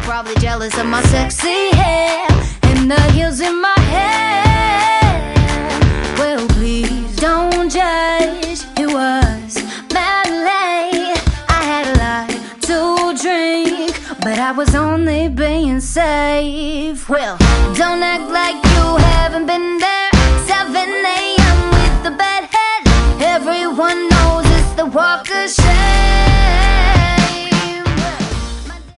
probably jealous of my sexy hair and the heels in my hair. Well, please don't judge. It was mad late. I had a lot to drink, but I was only being safe. Well, don't act like you haven't been there. 7 a.m. with the bedhead. Everyone knows it's the walk of shame.